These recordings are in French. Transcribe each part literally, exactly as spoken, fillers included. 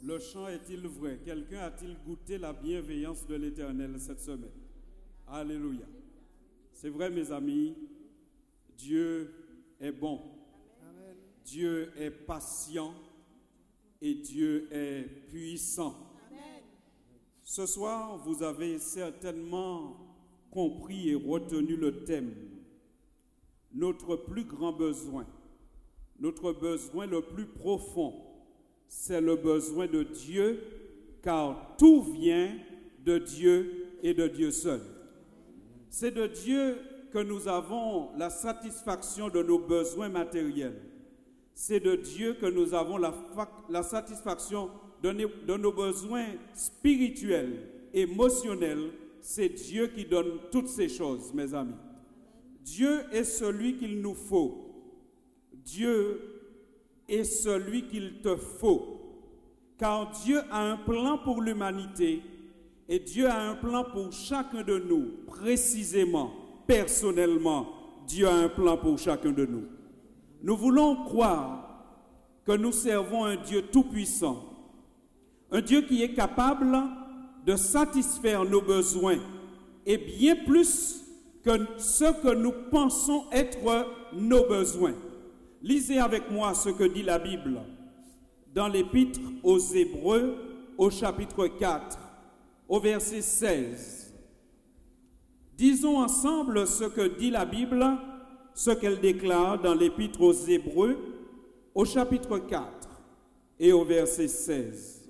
Le chant est-il vrai? Quelqu'un a-t-il goûté la bienveillance de l'Éternel cette semaine? Alléluia. C'est vrai, mes amis, Dieu est bon. Amen. Dieu est patient et Dieu est puissant. Amen. Ce soir, vous avez certainement compris et retenu le thème. Notre plus grand besoin, notre besoin le plus profond, c'est le besoin de Dieu, car tout vient de Dieu et de Dieu seul. C'est de Dieu que nous avons la satisfaction de nos besoins matériels. C'est de Dieu que nous avons la, la satisfaction de, ne, de nos besoins spirituels, émotionnels. C'est Dieu qui donne toutes ces choses, mes amis. Dieu est celui qu'il nous faut. Dieu est celui qu'il te faut. Car Dieu a un plan pour l'humanité et Dieu a un plan pour chacun de nous, précisément, personnellement. Dieu a un plan pour chacun de nous. Nous voulons croire que nous servons un Dieu tout-puissant, un Dieu qui est capable de satisfaire nos besoins et bien plus que ce que nous pensons être nos besoins. Lisez avec moi ce que dit la Bible dans l'Épître aux Hébreux au chapitre quatre, au verset seize. Disons ensemble ce que dit la Bible, ce qu'elle déclare dans l'Épître aux Hébreux au chapitre quatre et au verset seize.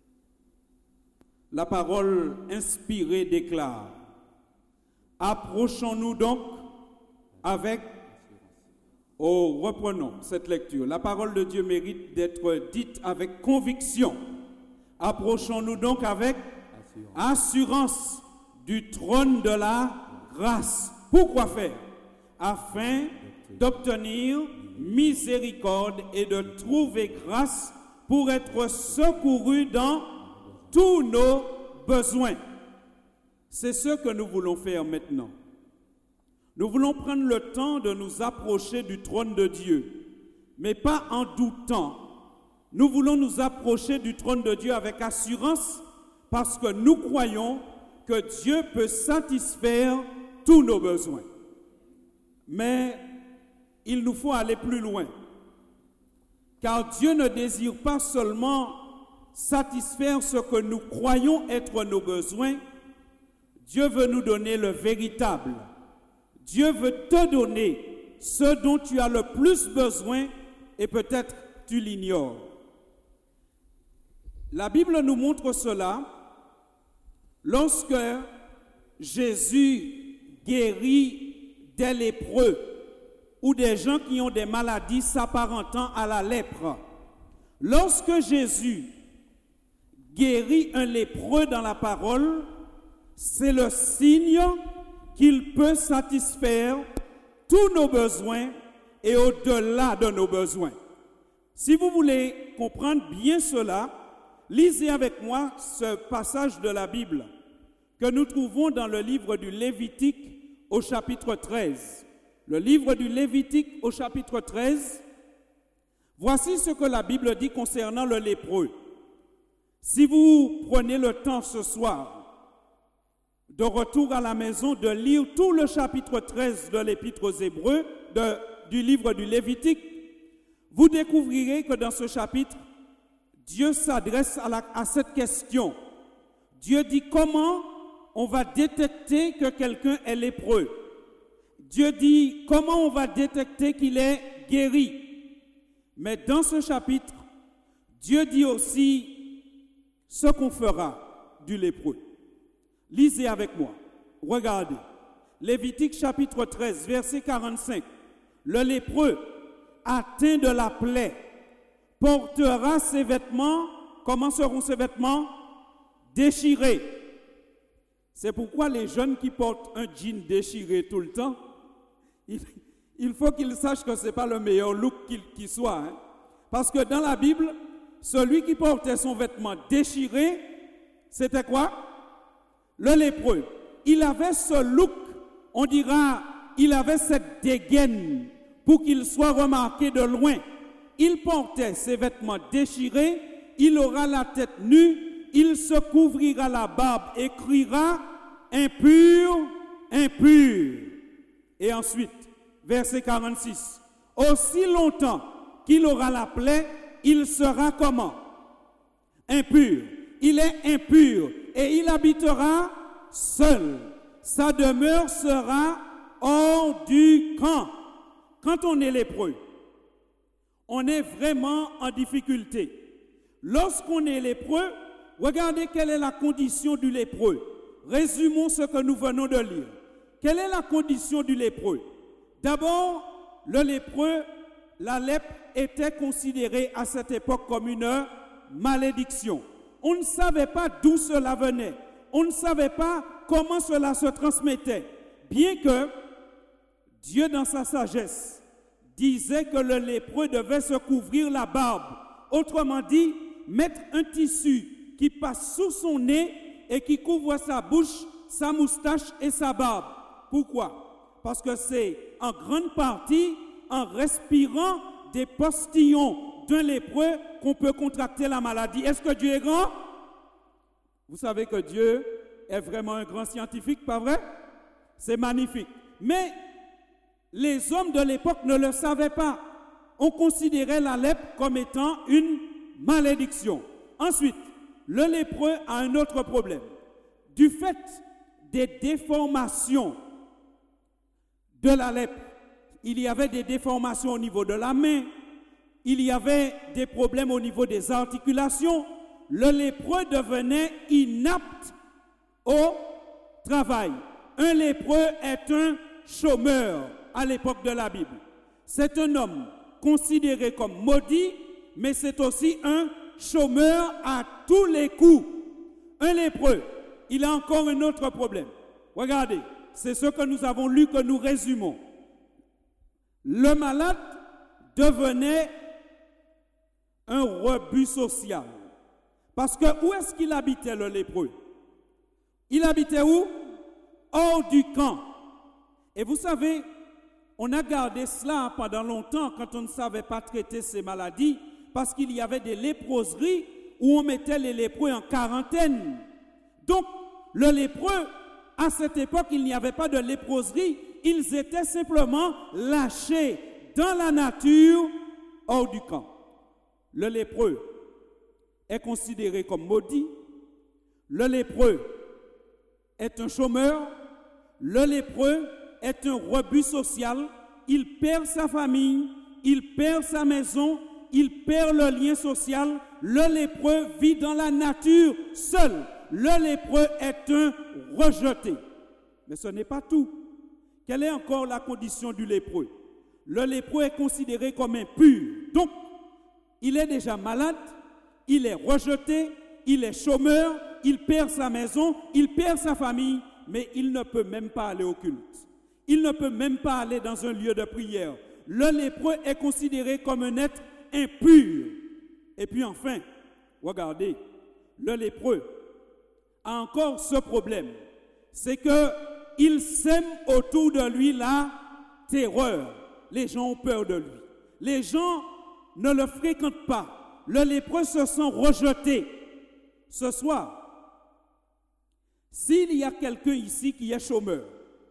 La parole inspirée déclare: approchons-nous donc avec... Oh, reprenons cette lecture. La parole de Dieu mérite d'être dite avec conviction. Approchons-nous donc avec assurance du trône de la grâce. Pourquoi faire? Afin d'obtenir miséricorde et de trouver grâce pour être secourus dans tous nos besoins. C'est ce que nous voulons faire maintenant. Nous voulons prendre le temps de nous approcher du trône de Dieu, mais pas en doutant. Nous voulons nous approcher du trône de Dieu avec assurance parce que nous croyons que Dieu peut satisfaire tous nos besoins. Mais il nous faut aller plus loin, car Dieu ne désire pas seulement satisfaire ce que nous croyons être nos besoins. Dieu veut nous donner le véritable. Dieu veut te donner ce dont tu as le plus besoin et peut-être tu l'ignores. La Bible nous montre cela lorsque Jésus guérit des lépreux ou des gens qui ont des maladies s'apparentant à la lèpre. Lorsque Jésus guérit un lépreux dans la parole, c'est le signe qu'il peut satisfaire tous nos besoins et au-delà de nos besoins. Si vous voulez comprendre bien cela, lisez avec moi ce passage de la Bible que nous trouvons dans le livre du Lévitique au chapitre treize. Le livre du Lévitique au chapitre treize, voici ce que la Bible dit concernant le lépreux. Si vous prenez le temps ce soir, de retour à la maison, de lire tout le chapitre treize de l'Épître aux Hébreux, de, du livre du Lévitique, vous découvrirez que dans ce chapitre, Dieu s'adresse à, la, à cette question. Dieu dit comment on va détecter que quelqu'un est lépreux. Dieu dit comment on va détecter qu'il est guéri. Mais dans ce chapitre, Dieu dit aussi ce qu'on fera du lépreux. Lisez avec moi. Regardez. Lévitique chapitre treize, verset quarante-cinq. Le lépreux, atteint de la plaie, portera ses vêtements. Comment seront ses vêtements? Déchirés. C'est pourquoi les jeunes qui portent un jean déchiré tout le temps, il, il faut qu'ils sachent que ce n'est pas le meilleur look qu'il, qu'il soit. Hein? Parce que dans la Bible, celui qui portait son vêtement déchiré, c'était quoi? Le lépreux. Il avait ce look, on dira, il avait cette dégaine pour qu'il soit remarqué de loin. Il portait ses vêtements déchirés il aura la tête nue, il se couvrira la barbe et criera impur, impur. Et ensuite, verset quarante-six, aussi longtemps qu'il aura la plaie, il sera comment? Impur. Il est impur et il habitera seul. Sa demeure sera hors du camp. Quand on est lépreux, on est vraiment en difficulté. Lorsqu'on est lépreux, regardez quelle est la condition du lépreux. Résumons ce que nous venons de lire. Quelle est la condition du lépreux? D'abord, le lépreux, la lèpre était considérée à cette époque comme une malédiction. On ne savait pas d'où cela venait. On ne savait pas comment cela se transmettait. Bien que Dieu, dans sa sagesse, disait que le lépreux devait se couvrir la barbe. Autrement dit, mettre un tissu qui passe sous son nez et qui couvre sa bouche, sa moustache et sa barbe. Pourquoi? Parce que c'est en grande partie en respirant des postillons d'un lépreux qu'on peut contracter la maladie. Est-ce que Dieu est grand? Vous savez que Dieu est vraiment un grand scientifique, pas vrai? C'est magnifique. Mais les hommes de l'époque ne le savaient pas. On considérait la lèpre comme étant une malédiction. Ensuite, le lépreux a un autre problème. Du fait des déformations de la lèpre, il y avait des déformations au niveau de la main, il y avait des problèmes au niveau des articulations. Le lépreux devenait inapte au travail. Un lépreux est un chômeur à l'époque de la Bible. C'est un homme considéré comme maudit, mais c'est aussi un chômeur à tous les coups. Un lépreux, il a encore un autre problème. Regardez, c'est ce que nous avons lu, que nous résumons. Le malade devenait un rebut social. Parce que où est-ce qu'il habitait, le lépreux? Il habitait où? Hors du camp. Et vous savez, on a gardé cela pendant longtemps quand on ne savait pas traiter ces maladies, parce qu'il y avait des léproseries où on mettait les lépreux en quarantaine. Donc, le lépreux, à cette époque, il n'y avait pas de léproserie, ils étaient simplement lâchés dans la nature hors du camp. Le lépreux est considéré comme maudit. Le lépreux est un chômeur. Le lépreux est un rebut social. Il perd sa famille, il perd sa maison, il perd le lien social. Le lépreux vit dans la nature seul. Le lépreux est un rejeté. Mais ce n'est pas tout. Quelle est encore la condition du lépreux? Le lépreux est considéré comme impur. Donc, il est déjà malade, il est rejeté, il est chômeur, il perd sa maison, il perd sa famille, mais il ne peut même pas aller au culte. Il ne peut même pas aller dans un lieu de prière. Le lépreux est considéré comme un être impur. Et puis enfin, regardez, le lépreux a encore ce problème, c'est qu'il sème autour de lui la terreur. Les gens ont peur de lui. Les gens ne le fréquentent pas. Le lépreux se sent rejeté. Ce soir, s'il y a quelqu'un ici qui est chômeur,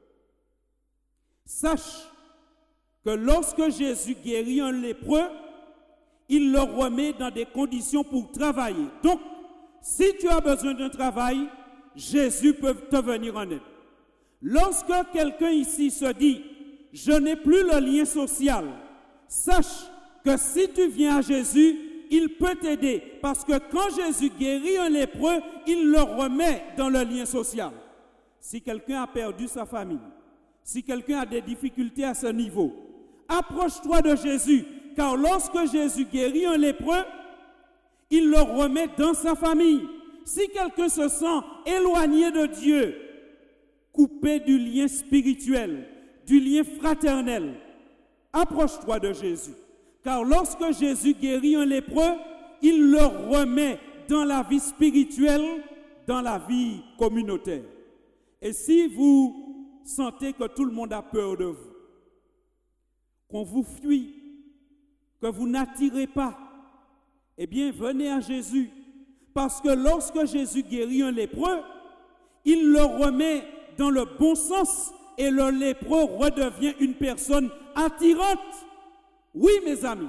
sache que lorsque Jésus guérit un lépreux, il le remet dans des conditions pour travailler. Donc, si tu as besoin d'un travail, Jésus peut te venir en aide. Lorsque quelqu'un ici se dit, je n'ai plus le lien social, sache que si tu viens à Jésus, il peut t'aider. Parce que quand Jésus guérit un lépreux, il le remet dans le lien social. Si quelqu'un a perdu sa famille, si quelqu'un a des difficultés à ce niveau, approche-toi de Jésus. Car lorsque Jésus guérit un lépreux, il le remet dans sa famille. Si quelqu'un se sent éloigné de Dieu, coupé du lien spirituel, du lien fraternel, approche-toi de Jésus. Car lorsque Jésus guérit un lépreux, il le remet dans la vie spirituelle, dans la vie communautaire. Et si vous sentez que tout le monde a peur de vous, qu'on vous fuit, que vous n'attirez pas, Eh bien, venez à Jésus. Parce que lorsque Jésus guérit un lépreux, il le remet dans le bon sens et le lépreux redevient une personne attirante. Oui, mes amis.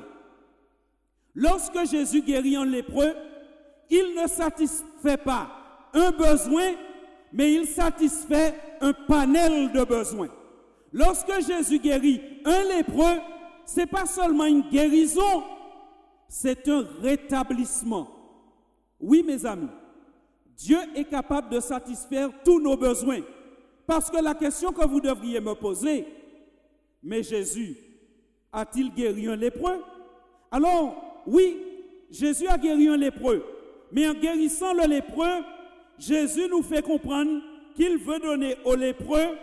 Lorsque Jésus guérit un lépreux, il ne satisfait pas un besoin, mais il satisfait un panel de besoins. Lorsque Jésus guérit un lépreux, ce n'est pas seulement une guérison, c'est un rétablissement. Oui, mes amis, Dieu est capable de satisfaire tous nos besoins. Parce que la question que vous devriez me poser, mais Jésus a-t-il guéri un lépreux? Alors, oui, Jésus a guéri un lépreux. Mais en guérissant le lépreux, Jésus nous fait comprendre qu'il veut donner au lépreux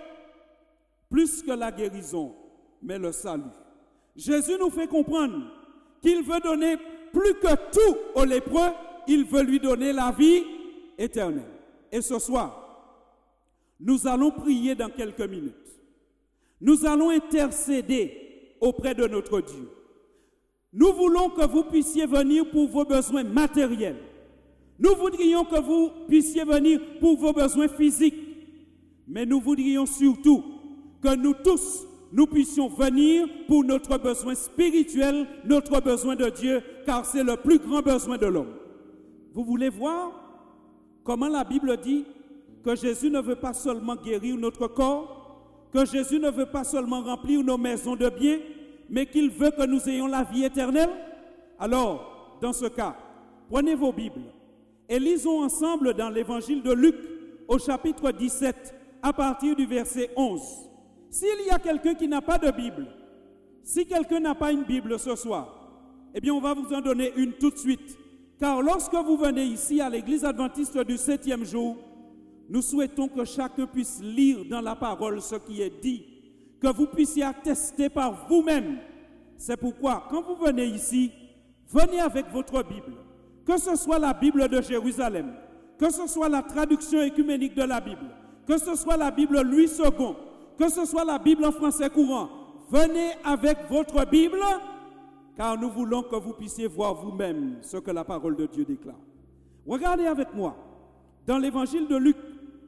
plus que la guérison, mais le salut. Jésus nous fait comprendre qu'il veut donner plus que tout au lépreux, il veut lui donner la vie éternelle. Et ce soir, nous allons prier dans quelques minutes. Nous allons intercéder auprès de notre Dieu. Nous voulons que vous puissiez venir pour vos besoins matériels. Nous voudrions que vous puissiez venir pour vos besoins physiques. Mais nous voudrions surtout que nous tous, nous puissions venir pour notre besoin spirituel, notre besoin de Dieu, car c'est le plus grand besoin de l'homme. Vous voulez voir comment la Bible dit que Jésus ne veut pas seulement guérir notre corps, que Jésus ne veut pas seulement remplir nos maisons de biens, mais qu'il veut que nous ayons la vie éternelle? Alors, dans ce cas, prenez vos Bibles et lisons ensemble dans l'évangile de Luc au chapitre dix-sept à partir du verset onze. S'il y a quelqu'un qui n'a pas de Bible, si quelqu'un n'a pas une Bible ce soir, eh bien on va vous en donner une tout de suite. Car lorsque vous venez ici à l'église adventiste du septième jour, nous souhaitons que chacun puisse lire dans la parole ce qui est dit, que vous puissiez attester par vous-même. C'est pourquoi, quand vous venez ici, venez avec votre Bible. Que ce soit la Bible de Jérusalem, que ce soit la traduction écuménique de la Bible, que ce soit la Bible Louis second, que ce soit la Bible en français courant, venez avec votre Bible, car nous voulons que vous puissiez voir vous-même ce que la parole de Dieu déclare. Regardez avec moi, dans l'évangile de Luc,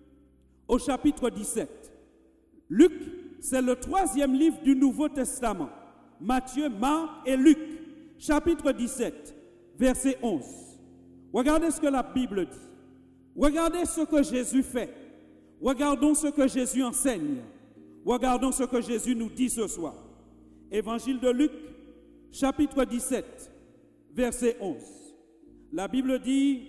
au chapitre dix-sept. Luc, c'est le troisième livre du Nouveau Testament. Matthieu, Marc et Luc, chapitre dix-sept, verset onze. Regardez ce que la Bible dit. Regardez ce que Jésus fait. Regardons ce que Jésus enseigne. Regardons ce que Jésus nous dit ce soir. Évangile de Luc, chapitre dix-sept, verset onze. La Bible dit,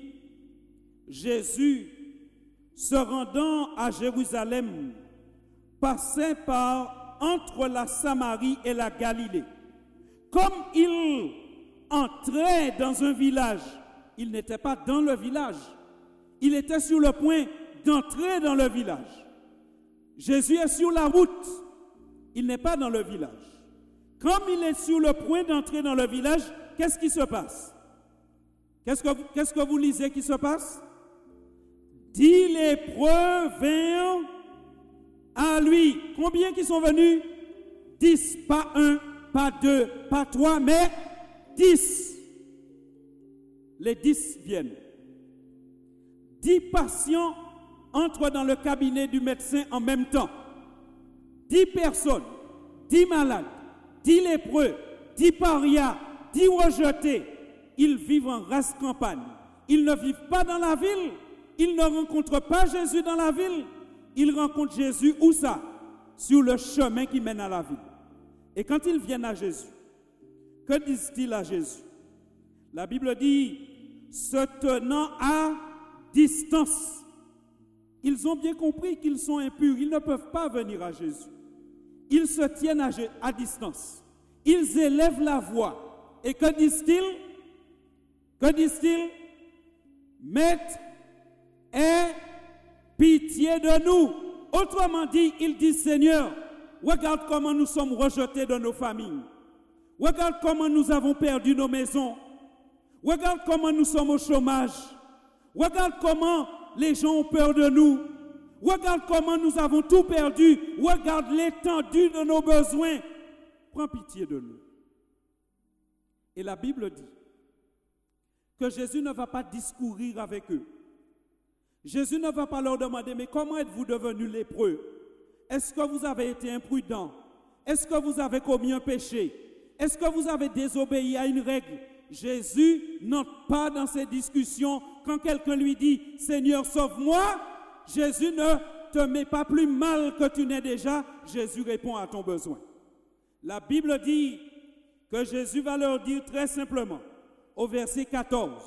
Jésus, se rendant à Jérusalem, passait par entre la Samarie et la Galilée. Comme il entrait dans un village, il n'était pas dans le village, il était sur le point d'entrer dans le village. Jésus est sur la route, il n'est pas dans le village. Comme il est sur le point d'entrer dans le village, qu'est-ce qui se passe? Qu'est-ce que, qu'est-ce que vous lisez qui se passe? Dix lépreux vinrent à lui. Combien qui sont venus? Dix, pas un, pas deux, pas trois, mais dix. Les dix viennent. Dix patients entrent dans le cabinet du médecin en même temps. Dix personnes, dix malades, dix lépreux, dix parias, dix rejetés. Ils vivent en race campagne. Ils ne vivent pas dans la ville. Ils ne rencontrent pas Jésus dans la ville. Ils rencontrent Jésus où ça? Sur le chemin qui mène à la ville. Et quand ils viennent à Jésus, que disent-ils à Jésus? La Bible dit, se tenant à distance. Ils ont bien compris qu'ils sont impurs. Ils ne peuvent pas venir à Jésus. Ils se tiennent à, à distance. Ils élèvent la voix. Et que disent-ils? Que disent-ils? Maître, aie pitié de nous. Autrement dit, ils disent, Seigneur, regarde comment nous sommes rejetés de nos familles. Regarde comment nous avons perdu nos maisons. Regarde comment nous sommes au chômage. Regarde comment les gens ont peur de nous. Regarde comment nous avons tout perdu. Regarde l'étendue de nos besoins. Prends pitié de nous. Et la Bible dit que Jésus ne va pas discourir avec eux. Jésus ne va pas leur demander, mais comment êtes-vous devenus lépreux? Est-ce que vous avez été imprudents? Est-ce que vous avez commis un péché? Est-ce que vous avez désobéi à une règle? Jésus n'entre pas dans ces discussions. Quand quelqu'un lui dit, Seigneur, sauve-moi, Jésus ne te met pas plus mal que tu n'es déjà. Jésus répond à ton besoin. La Bible dit que Jésus va leur dire très simplement, au verset quatorze,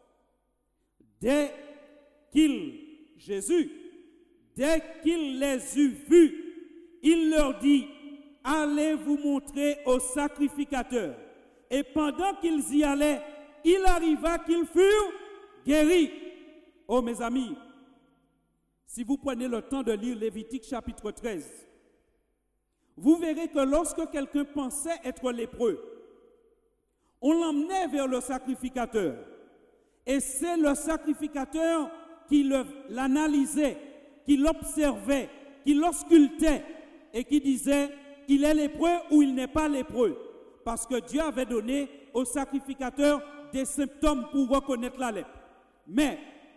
dès qu'il, Jésus, dès qu'il les eut vus, il leur dit, allez vous montrer au sacrificateur. Et pendant qu'ils y allaient, il arriva qu'ils furent guéris. Oh mes amis, si vous prenez le temps de lire Lévitique chapitre treize, vous verrez que lorsque quelqu'un pensait être lépreux, on l'emmenait vers le sacrificateur. Et c'est le sacrificateur qui le, l'analysait, qui l'observait, qui l'auscultait et qui disait, il est lépreux ou il n'est pas lépreux. Parce que Dieu avait donné au sacrificateur des symptômes pour reconnaître la lèpre. Mais,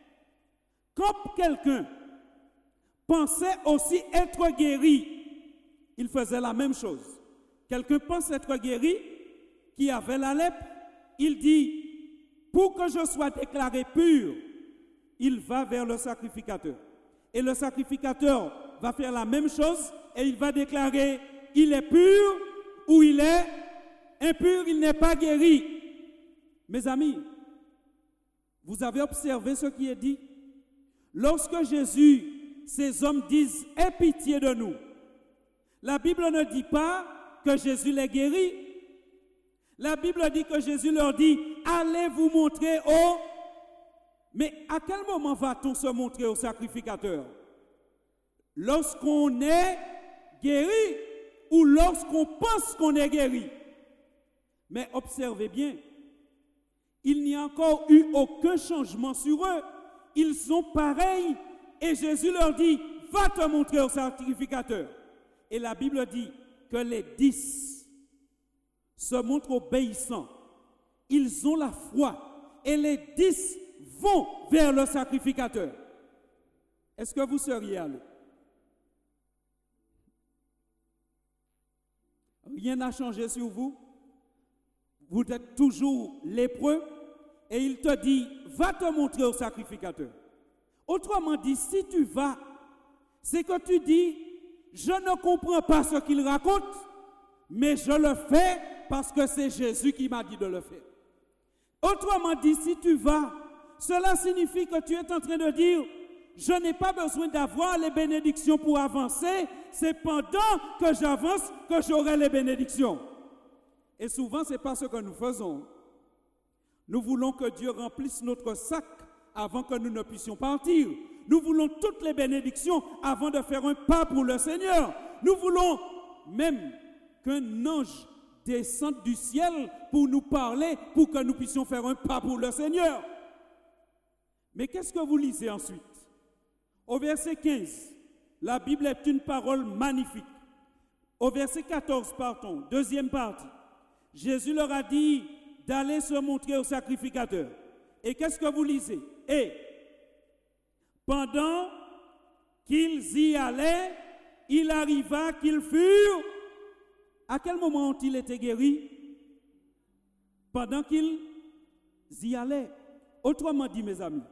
quand quelqu'un pensait aussi être guéri, il faisait la même chose. Quelqu'un pense être guéri, qui avait la lèpre, il dit, pour que je sois déclaré pur, il va vers le sacrificateur. Et le sacrificateur va faire la même chose et il va déclarer, il est pur ou il est impur, il n'est pas guéri. Mes amis, vous avez observé ce qui est dit? Lorsque Jésus, ces hommes disent, aie pitié de nous, la Bible ne dit pas que Jésus les guérit. La Bible dit que Jésus leur dit, allez vous montrer au... Mais à quel moment va-t-on se montrer au sacrificateur? Lorsqu'on est guéri ou lorsqu'on pense qu'on est guéri? Mais observez bien, il n'y a encore eu aucun changement sur eux. Ils sont pareils et Jésus leur dit, va te montrer au sacrificateur. Et la Bible dit que les dix se montrent obéissants. Ils ont la foi et les dix vont vers le sacrificateur. Est-ce que vous seriez allés? Rien n'a changé sur vous. Vous êtes toujours lépreux et il te dit, va te montrer au sacrificateur. Autrement dit, si tu vas, c'est que tu dis, je ne comprends pas ce qu'il raconte, mais je le fais parce que c'est Jésus qui m'a dit de le faire. Autrement dit, si tu vas, cela signifie que tu es en train de dire, je n'ai pas besoin d'avoir les bénédictions pour avancer, c'est pendant que j'avance que j'aurai les bénédictions. Et souvent, ce n'est pas ce que nous faisons. Nous voulons que Dieu remplisse notre sac avant que nous ne puissions partir. Nous voulons toutes les bénédictions avant de faire un pas pour le Seigneur. Nous voulons même qu'un ange descende du ciel pour nous parler, pour que nous puissions faire un pas pour le Seigneur. Mais qu'est-ce que vous lisez ensuite? Au verset quinze, la Bible est une parole magnifique. Au verset quatorze, partons, deuxième partie. Jésus leur a dit d'aller se montrer au sacrificateur. Et qu'est-ce que vous lisez? Et pendant qu'ils y allaient, il arriva qu'ils furent... À quel moment ont-ils été guéris? Pendant qu'ils y allaient. Autrement dit, mes amis,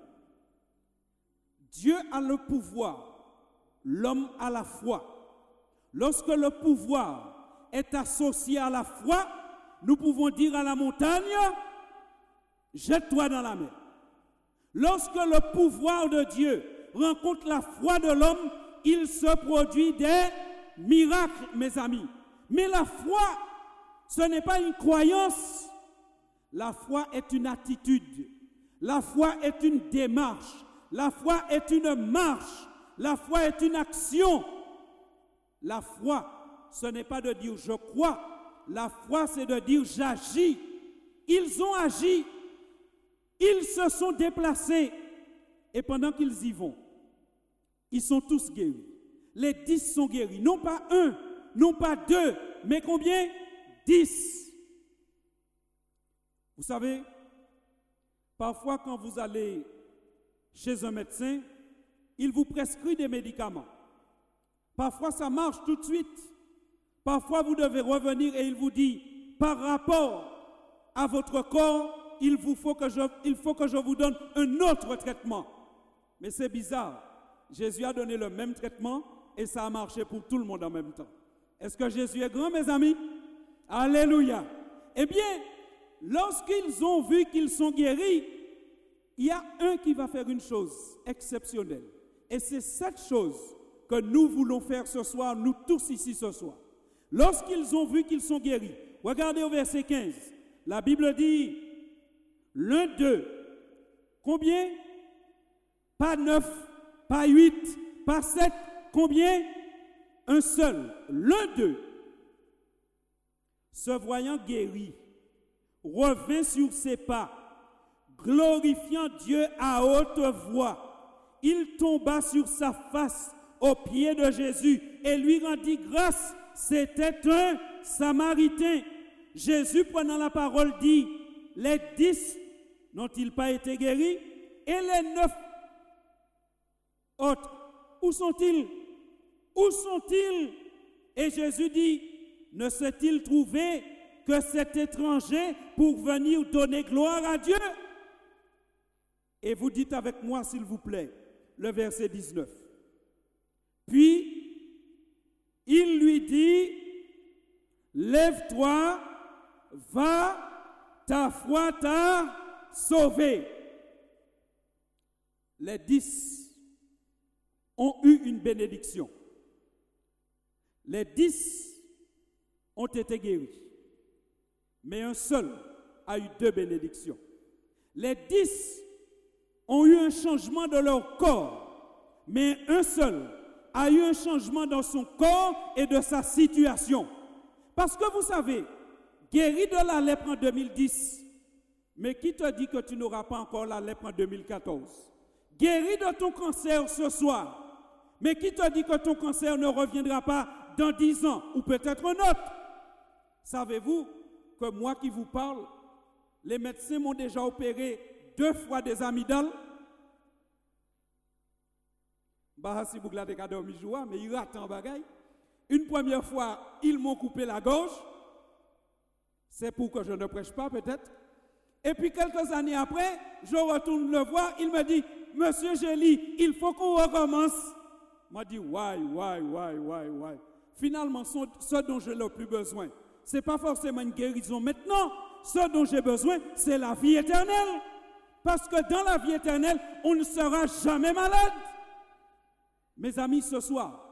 Dieu a le pouvoir, l'homme a la foi. Lorsque le pouvoir est associé à la foi, nous pouvons dire à la montagne, jette-toi dans la mer. Lorsque le pouvoir de Dieu rencontre la foi de l'homme, il se produit des miracles, mes amis. Mais la foi, ce n'est pas une croyance. La foi est une attitude. La foi est une démarche. La foi est une marche. La foi est une action. La foi, ce n'est pas de dire je crois. La foi, c'est de dire j'agis. Ils ont agi. Ils se sont déplacés. Et pendant qu'ils y vont, ils sont tous guéris. Les dix sont guéris. Non pas un, non pas deux, mais combien? Dix. Vous savez, Parfois, quand vous allez chez un médecin, il vous prescrit des médicaments. Parfois, ça marche tout de suite. Parfois, vous devez revenir et il vous dit, par rapport à votre corps, il, vous faut que je, il faut que je vous donne un autre traitement. Mais c'est bizarre. Jésus a donné le même traitement et ça a marché pour tout le monde en même temps. Est-ce que Jésus est grand, mes amis? Alléluia. Eh bien, lorsqu'ils ont vu qu'ils sont guéris, il y a un qui va faire une chose exceptionnelle. Et c'est cette chose que nous voulons faire ce soir, nous tous ici ce soir. Lorsqu'ils ont vu qu'ils sont guéris, regardez au verset quinze, la Bible dit, l'un d'eux, combien? Pas neuf, pas huit, pas sept, combien? Un seul, l'un d'eux, se voyant guéri, revint sur ses pas, glorifiant Dieu à haute voix. Il tomba sur sa face aux pieds de Jésus et lui rendit grâce. C'était un Samaritain. Jésus, prenant la parole, dit, les dix n'ont-ils pas été guéris? Et les neuf autres, où sont-ils? Où sont-ils? Et Jésus dit, ne s'est-il trouvé que cet étranger pour venir donner gloire à Dieu? Et vous dites avec moi, s'il vous plaît, le verset dix-neuf. Puis, il lui dit, lève-toi, va, ta foi t'a sauvé. Les dix ont eu une bénédiction. Les dix ont été guéris. Mais un seul a eu deux bénédictions. Les dix ont eu un changement de leur corps, mais un seul a eu un changement dans son corps et de sa situation. Parce que vous savez, guéri de la lèpre en deux mille dix, mais qui te dit que tu n'auras pas encore la lèpre en deux mille quatorze? Guéri de ton cancer ce soir, mais qui te dit que ton cancer ne reviendra pas dans dix ans ou peut-être un autre? Savez-vous que moi qui vous parle, les médecins m'ont déjà opéré deux fois des amygdales? Bah, si vous gladez qu'à dormir joie, mais il rate en bagaille. Une première fois, ils m'ont coupé la gorge. C'est pour que je ne prêche pas, peut-être. Et puis, quelques années après, je retourne le voir. Il me dit, Monsieur Gély, il faut qu'on recommence. Moi, je dis, why, why, why, why, why. Finalement, ce dont j'ai le plus besoin, ce n'est pas forcément une guérison maintenant. Ce dont j'ai besoin, c'est la vie éternelle. Parce que dans la vie éternelle, on ne sera jamais malade. Mes amis, ce soir,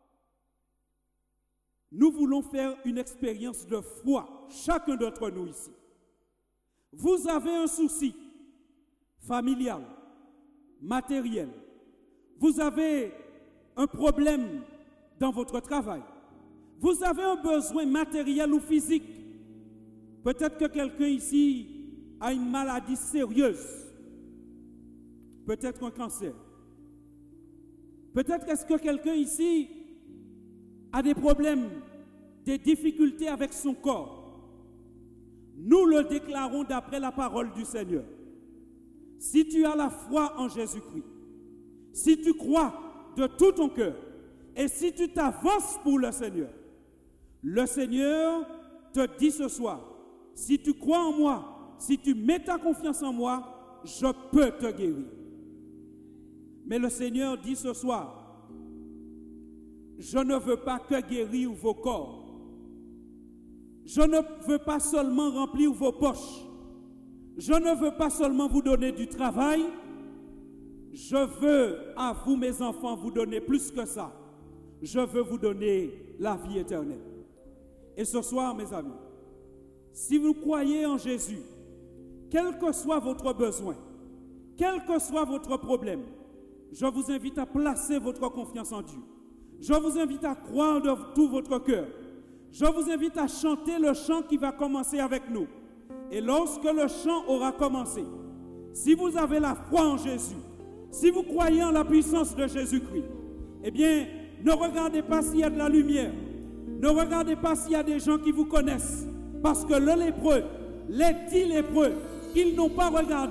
nous voulons faire une expérience de foi, chacun d'entre nous ici. Vous avez un souci familial, matériel. Vous avez un problème dans votre travail. Vous avez un besoin matériel ou physique. Peut-être que quelqu'un ici a une maladie sérieuse. Peut-être un cancer. Peut-être est-ce que quelqu'un ici a des problèmes, des difficultés avec son corps. Nous le déclarons d'après la parole du Seigneur. Si tu as la foi en Jésus-Christ, si tu crois de tout ton cœur, et si tu t'avances pour le Seigneur, le Seigneur te dit ce soir, si tu crois en moi, si tu mets ta confiance en moi, je peux te guérir. Mais le Seigneur dit ce soir, je ne veux pas que guérir vos corps. Je ne veux pas seulement remplir vos poches. Je ne veux pas seulement vous donner du travail. Je veux à vous, mes enfants, vous donner plus que ça. Je veux vous donner la vie éternelle. Et ce soir, mes amis, si vous croyez en Jésus, quel que soit votre besoin, quel que soit votre problème, je vous invite à placer votre confiance en Dieu. Je vous invite à croire de tout votre cœur. Je vous invite à chanter le chant qui va commencer avec nous. Et lorsque le chant aura commencé, si vous avez la foi en Jésus, si vous croyez en la puissance de Jésus-Christ, eh bien, ne regardez pas s'il y a de la lumière. Ne regardez pas s'il y a des gens qui vous connaissent. Parce que le lépreux, les dix lépreux, ils n'ont pas regardé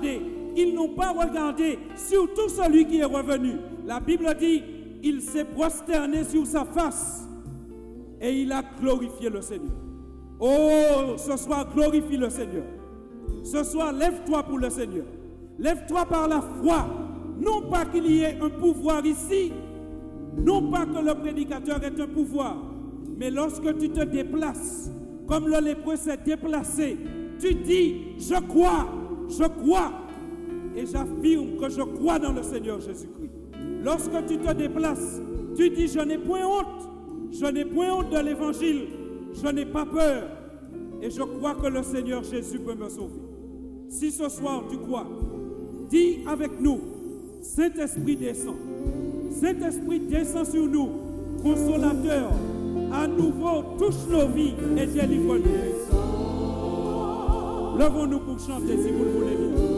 ils n'ont pas regardé sur tout celui qui est revenu. La Bible dit, il s'est prosterné sur sa face et il a glorifié le Seigneur. Oh, ce soir, glorifie le Seigneur. Ce soir, lève-toi pour le Seigneur. Lève-toi par la foi. Non pas qu'il y ait un pouvoir ici, non pas que le prédicateur ait un pouvoir, mais lorsque tu te déplaces, comme le lépreux s'est déplacé, tu dis, je crois, je crois, et j'affirme que je crois dans le Seigneur Jésus-Christ. Lorsque tu te déplaces, tu dis, je n'ai point honte, je n'ai point honte de l'évangile, je n'ai pas peur, et je crois que le Seigneur Jésus peut me sauver. Si ce soir tu crois, dis avec nous, Saint-Esprit descend. Saint-Esprit descend sur nous, consolateur, à nouveau touche nos vies et délivre-nous. Levons-nous pour chanter si vous le voulez bien.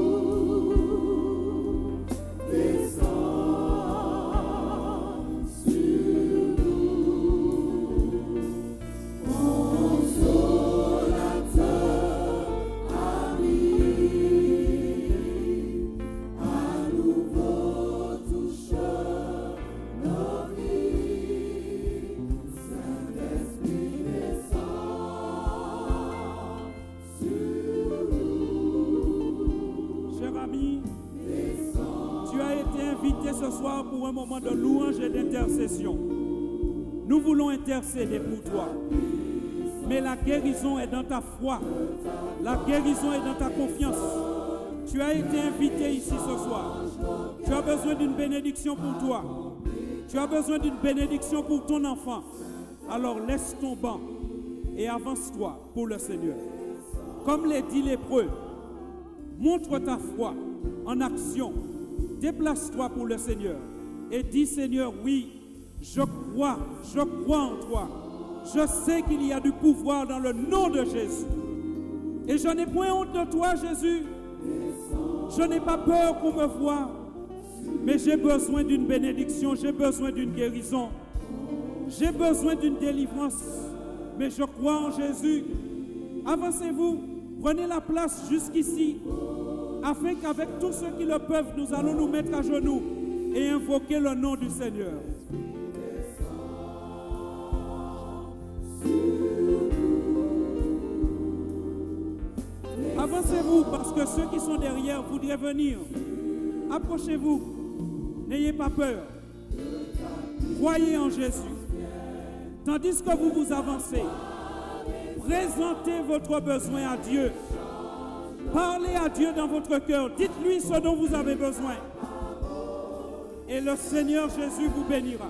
De louange et d'intercession. Nous voulons intercéder pour toi. Mais la guérison est dans ta foi. La guérison est dans ta confiance. Tu as été invité ici ce soir. Tu as besoin d'une bénédiction pour toi. Tu as besoin d'une bénédiction pour ton enfant. Alors laisse ton banc et avance-toi pour le Seigneur. Comme les dix lépreux, montre ta foi en action. Déplace-toi pour le Seigneur. Et dis, Seigneur, oui, je crois, je crois en toi. Je sais qu'il y a du pouvoir dans le nom de Jésus. Et je n'ai point honte de toi, Jésus. Je n'ai pas peur qu'on me voie. Mais j'ai besoin d'une bénédiction, j'ai besoin d'une guérison. J'ai besoin d'une délivrance. Mais je crois en Jésus. Avancez-vous, prenez la place jusqu'ici, afin qu'avec tous ceux qui le peuvent, nous allons nous mettre à genoux et invoquer le nom du Seigneur. Avancez-vous parce que ceux qui sont derrière voudraient venir. Approchez-vous. N'ayez pas peur. Croyez en Jésus. Tandis que vous vous avancez, présentez votre besoin à Dieu. Parlez à Dieu dans votre cœur. Dites-lui ce dont vous avez besoin. Et le Seigneur Jésus vous bénira.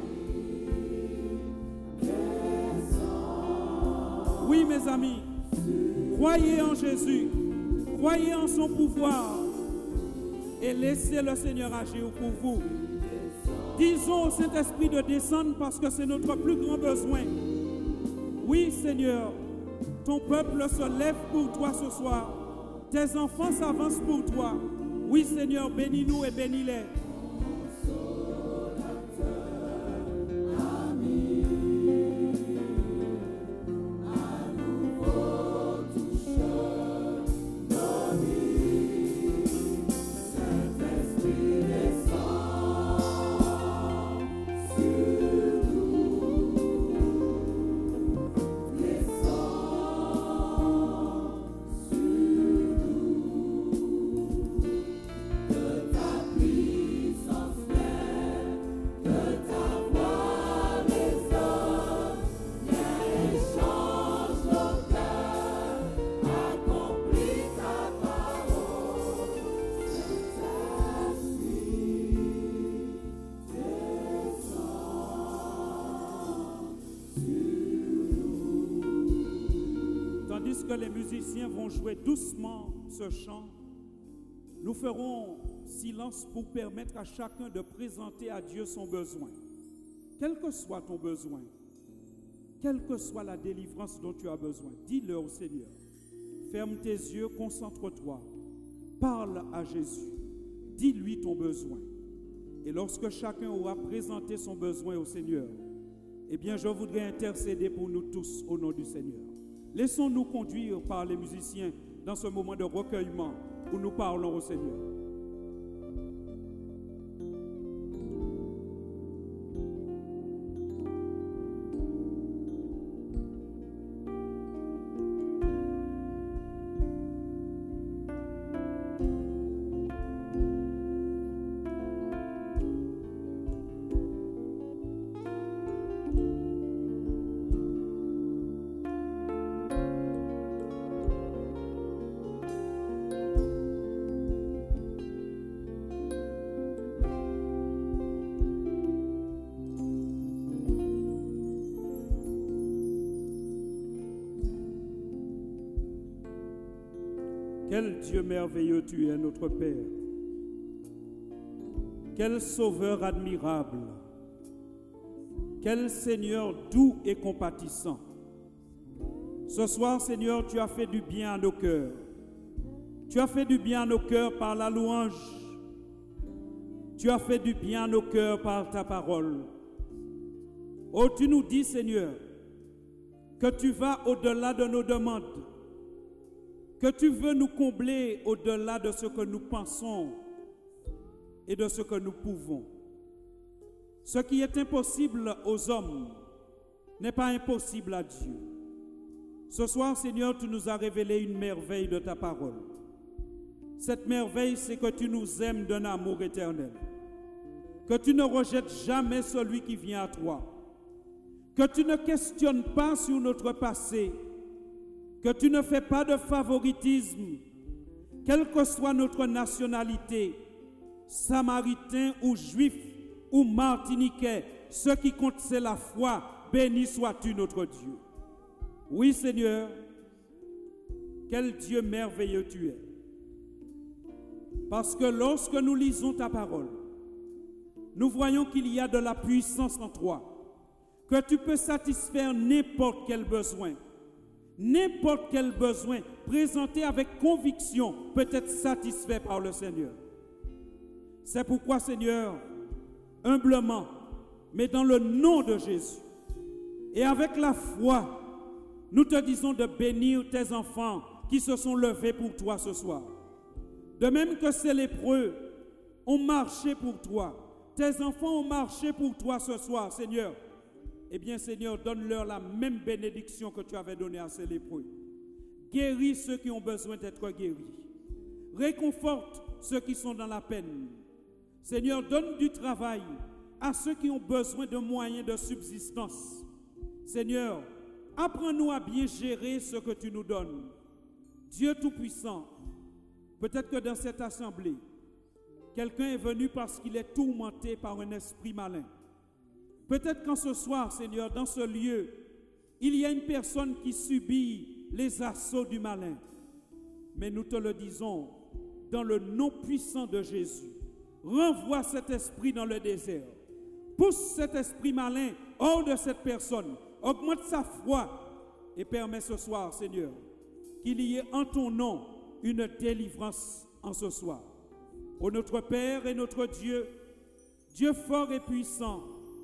Oui, mes amis, croyez en Jésus, croyez en son pouvoir et laissez le Seigneur agir pour vous. Disons au Saint-Esprit de descendre parce que c'est notre plus grand besoin. Oui, Seigneur, ton peuple se lève pour toi ce soir. Tes enfants s'avancent pour toi. Oui, Seigneur, bénis-nous et bénis-les. Que les musiciens vont jouer doucement ce chant, nous ferons silence pour permettre à chacun de présenter à Dieu son besoin. Quel que soit ton besoin, quelle que soit la délivrance dont tu as besoin, dis-le au Seigneur. Ferme tes yeux, concentre-toi, parle à Jésus, dis-lui ton besoin. Et lorsque chacun aura présenté son besoin au Seigneur, eh bien je voudrais intercéder pour nous tous au nom du Seigneur. Laissons-nous conduire par les musiciens dans ce moment de recueillement où nous parlons au Seigneur. Quel Dieu merveilleux tu es, notre Père. Quel Sauveur admirable. Quel Seigneur doux et compatissant. Ce soir, Seigneur, tu as fait du bien à nos cœurs. Tu as fait du bien à nos cœurs par la louange. Tu as fait du bien à nos cœurs par ta parole. Oh, tu nous dis, Seigneur, que tu vas au-delà de nos demandes, que tu veux nous combler au-delà de ce que nous pensons et de ce que nous pouvons. Ce qui est impossible aux hommes n'est pas impossible à Dieu. Ce soir, Seigneur, tu nous as révélé une merveille de ta parole. Cette merveille, c'est que tu nous aimes d'un amour éternel, que tu ne rejettes jamais celui qui vient à toi, que tu ne questionnes pas sur notre passé, que tu ne fais pas de favoritisme, quelle que soit notre nationalité, samaritain ou juif ou martiniquais, ce qui compte c'est la foi. Béni sois-tu notre Dieu. Oui Seigneur, quel Dieu merveilleux tu es. Parce que lorsque nous lisons ta parole, nous voyons qu'il y a de la puissance en toi, que tu peux satisfaire n'importe quel besoin. N'importe quel besoin présenté avec conviction peut être satisfait par le Seigneur. C'est pourquoi, Seigneur, humblement, mais dans le nom de Jésus, et avec la foi, nous te disons de bénir tes enfants qui se sont levés pour toi ce soir. De même que ces lépreux ont marché pour toi, tes enfants ont marché pour toi ce soir, Seigneur. Eh bien, Seigneur, donne-leur la même bénédiction que tu avais donnée à ces lépreux. Guéris ceux qui ont besoin d'être guéris. Réconforte ceux qui sont dans la peine. Seigneur, donne du travail à ceux qui ont besoin de moyens de subsistance. Seigneur, apprends-nous à bien gérer ce que tu nous donnes. Dieu Tout-Puissant, peut-être que dans cette assemblée, quelqu'un est venu parce qu'il est tourmenté par un esprit malin. Peut-être qu'en ce soir, Seigneur, dans ce lieu, il y a une personne qui subit les assauts du malin. Mais nous te le disons, dans le nom puissant de Jésus, renvoie cet esprit dans le désert. Pousse cet esprit malin hors de cette personne. Augmente sa foi et permets ce soir, Seigneur, qu'il y ait en ton nom une délivrance en ce soir. Ô notre Père et notre Dieu, Dieu fort et puissant,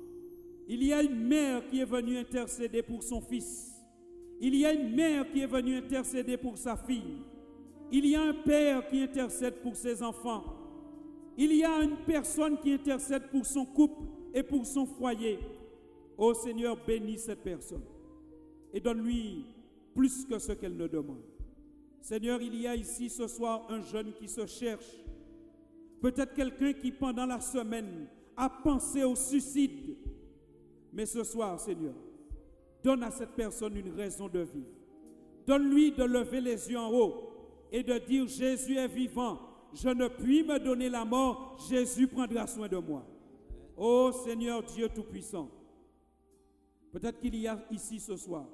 il y a une mère qui est venue intercéder pour son fils. Il y a une mère qui est venue intercéder pour sa fille. Il y a un père qui intercède pour ses enfants. Il y a une personne qui intercède pour son couple et pour son foyer. Ô Seigneur, bénis cette personne et donne-lui plus que ce qu'elle ne demande. Seigneur, il y a ici ce soir un jeune qui se cherche. Peut-être quelqu'un qui pendant la semaine a pensé au suicide. Mais ce soir, Seigneur, donne à cette personne une raison de vivre. Donne-lui de lever les yeux en haut et de dire « Jésus est vivant, je ne puis me donner la mort, Jésus prendra soin de moi. » Ô Seigneur Dieu Tout-Puissant, peut-être qu'il y a ici ce soir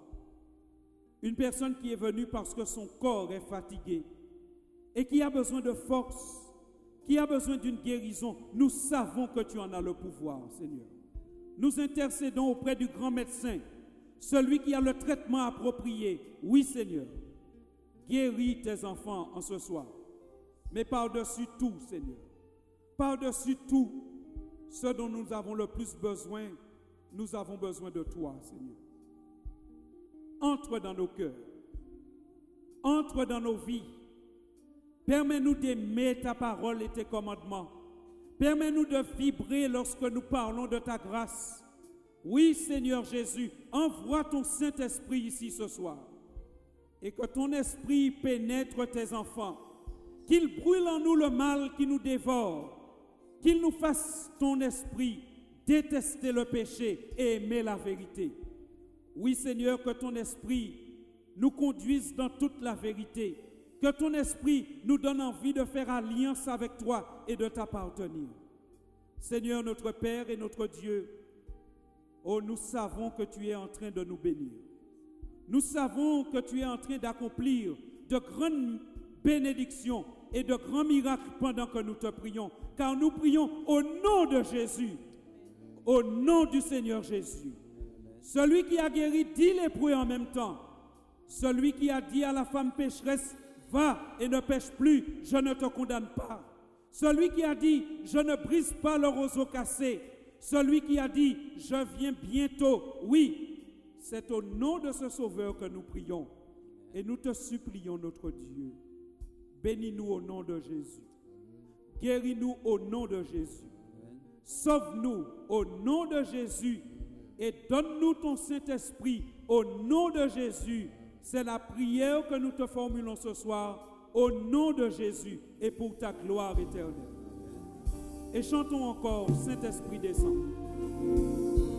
une personne qui est venue parce que son corps est fatigué et qui a besoin de force, qui a besoin d'une guérison. Nous savons que tu en as le pouvoir, Seigneur. Nous intercédons auprès du grand médecin, celui qui a le traitement approprié. Oui, Seigneur, guéris tes enfants en ce soir. Mais par-dessus tout, Seigneur, par-dessus tout, ce dont nous avons le plus besoin, nous avons besoin de toi, Seigneur. Entre dans nos cœurs. Entre dans nos vies. Permets-nous d'aimer ta parole et tes commandements. Permets-nous de vibrer lorsque nous parlons de ta grâce. Oui, Seigneur Jésus, envoie ton Saint-Esprit ici ce soir. Et que ton esprit pénètre tes enfants. Qu'il brûle en nous le mal qui nous dévore. Qu'il nous fasse, ton esprit, détester le péché et aimer la vérité. Oui, Seigneur, que ton esprit nous conduise dans toute la vérité. Que ton esprit nous donne envie de faire alliance avec toi et de t'appartenir. Seigneur, notre Père et notre Dieu, oh, nous savons que tu es en train de nous bénir. Nous savons que tu es en train d'accomplir de grandes bénédictions et de grands miracles pendant que nous te prions. Car nous prions au nom de Jésus, au nom du Seigneur Jésus. Celui qui a guéri dix lépreux en même temps. Celui qui a dit à la femme pécheresse, va et ne pêche plus, je ne te condamne pas. Celui qui a dit, je ne brise pas le roseau cassé. Celui qui a dit, je viens bientôt. Oui, c'est au nom de ce Sauveur que nous prions. Et nous te supplions, notre Dieu. Bénis-nous au nom de Jésus. Guéris-nous au nom de Jésus. Sauve-nous au nom de Jésus. Et donne-nous ton Saint-Esprit au nom de Jésus. C'est la prière que nous te formulons ce soir au nom de Jésus et pour ta gloire éternelle. Et chantons encore, Saint-Esprit descend.